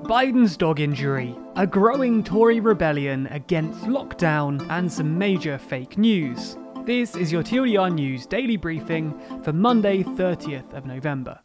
Biden's dog injury, a growing Tory rebellion against lockdown, and some major fake news. This is your TLDR News Daily Briefing for Monday, 30th of November.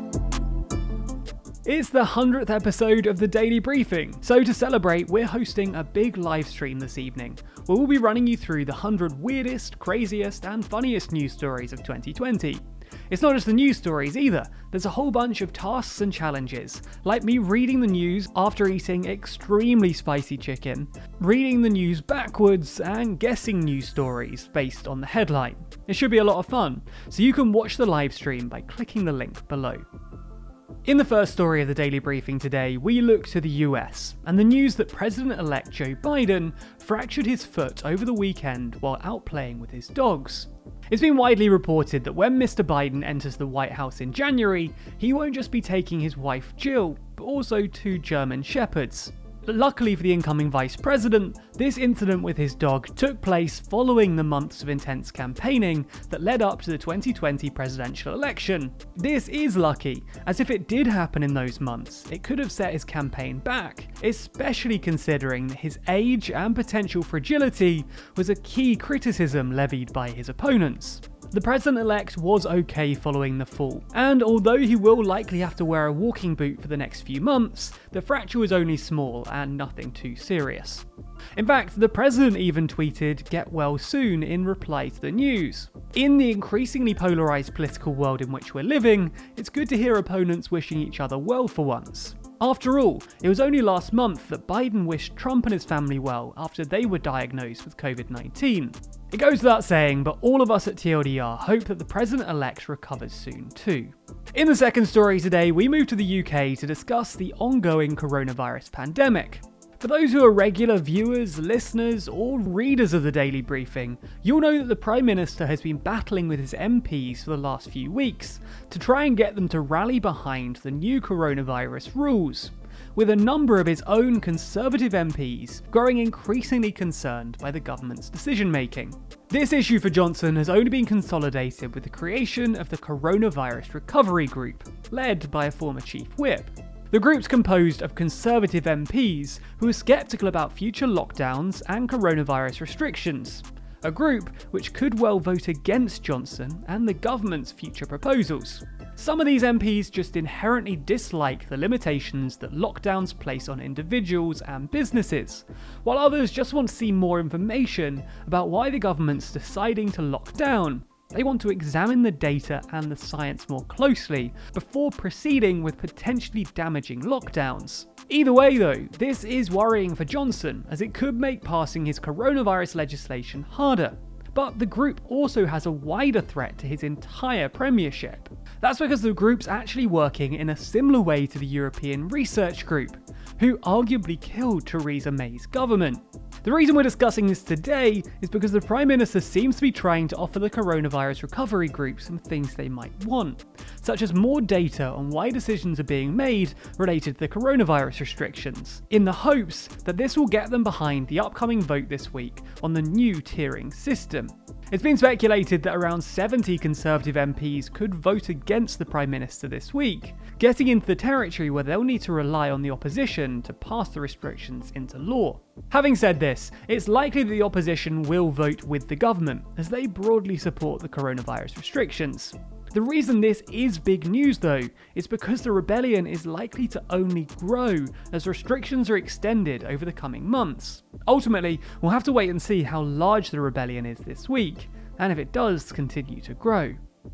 It's the 100th episode of the Daily Briefing, so to celebrate, we're hosting a big live stream this evening, where we'll be running you through the 100 weirdest, craziest, and funniest news stories of 2020. It's not just the news stories either, there's a whole bunch of tasks and challenges, like me reading the news after eating extremely spicy chicken, reading the news backwards, and guessing news stories based on the headline. It should be a lot of fun, so you can watch the live stream by clicking the link below. In the first story of the Daily Briefing today, we look to the US, and the news that President-elect Joe Biden fractured his foot over the weekend while out playing with his dogs. It's been widely reported that when Mr. Biden enters the White House in January, he won't just be taking his wife Jill, but also 2 German shepherds. Luckily for the incoming vice president, this incident with his dog took place following the months of intense campaigning that led up to the 2020 presidential election. This is lucky, as if it did happen in those months, it could have set his campaign back, especially considering that his age and potential fragility was a key criticism levied by his opponents. The president-elect was okay following the fall, and although he will likely have to wear a walking boot for the next few months, the fracture was only small and nothing too serious. In fact, the president even tweeted "get well soon" in reply to the news. In the increasingly polarised political world in which we're living, it's good to hear opponents wishing each other well for once. After all, it was only last month that Biden wished Trump and his family well after they were diagnosed with COVID-19. It goes without saying, but all of us at TLDR hope that the president-elect recovers soon too. In the second story today, we move to the UK to discuss the ongoing coronavirus pandemic. For those who are regular viewers, listeners, or readers of the Daily Briefing, you'll know that the Prime Minister has been battling with his MPs for the last few weeks to try and get them to rally behind the new coronavirus rules, with a number of his own Conservative MPs growing increasingly concerned by the government's decision-making. This issue for Johnson has only been consolidated with the creation of the Coronavirus Recovery Group, led by a former Chief Whip. The group's composed of Conservative MPs who are sceptical about future lockdowns and coronavirus restrictions, a group which could well vote against Johnson and the government's future proposals. Some of these MPs just inherently dislike the limitations that lockdowns place on individuals and businesses, while others just want to see more information about why the government's deciding to lock down. They want to examine the data and the science more closely before proceeding with potentially damaging lockdowns. Either way though, this is worrying for Johnson, as it could make passing his coronavirus legislation harder. But the group also has a wider threat to his entire premiership. That's because the group's actually working in a similar way to the European Research Group, who arguably killed Theresa May's government. The reason we're discussing this today is because the Prime Minister seems to be trying to offer the Coronavirus Recovery Group some things they might want, such as more data on why decisions are being made related to the coronavirus restrictions, in the hopes that this will get them behind the upcoming vote this week on the new tiering system. It's been speculated that around 70 Conservative MPs could vote against the Prime Minister this week, getting into the territory where they'll need to rely on the opposition to pass the restrictions into law. Having said this, it's likely that the opposition will vote with the government, as they broadly support the coronavirus restrictions. The reason this is big news though, is because the rebellion is likely to only grow as restrictions are extended over the coming months. Ultimately, we'll have to wait and see how large the rebellion is this week, and if it does continue to grow.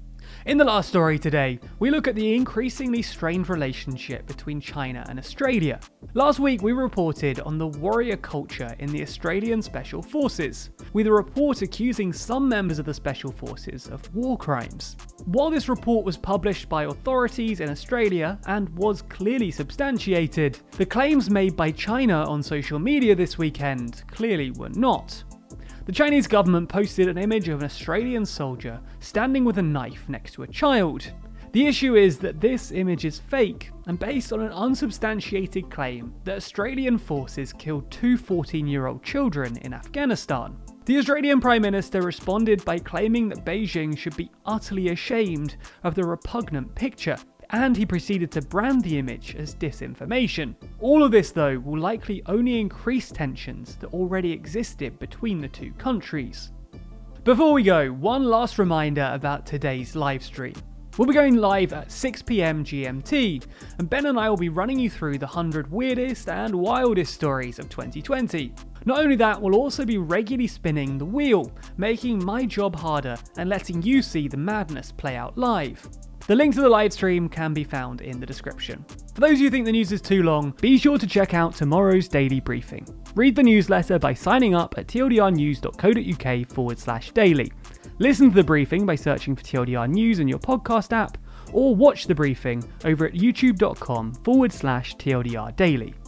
In the last story today, we look at the increasingly strained relationship between China and Australia. Last week we reported on the warrior culture in the Australian Special Forces, with a report accusing some members of the Special Forces of war crimes. While this report was published by authorities in Australia and was clearly substantiated, the claims made by China on social media this weekend clearly were not. The Chinese government posted an image of an Australian soldier standing with a knife next to a child. The issue is that this image is fake and based on an unsubstantiated claim that Australian forces killed 2 14-year-old children in Afghanistan. The Australian Prime Minister responded by claiming that Beijing should be utterly ashamed of the repugnant picture, and he proceeded to brand the image as disinformation. All of this, though, will likely only increase tensions that already existed between the two countries. Before we go, one last reminder about today's livestream. We'll be going live at 6 PM GMT, and Ben and I will be running you through the 100 weirdest and wildest stories of 2020. Not only that, we'll also be regularly spinning the wheel, making my job harder and letting you see the madness play out live. The link to the live stream can be found in the description. For those who think the news is too long, be sure to check out tomorrow's daily briefing. Read the newsletter by signing up at tldrnews.co.uk/daily. Listen to the briefing by searching for TLDR News in your podcast app, or watch the briefing over at youtube.com/TLDR Daily.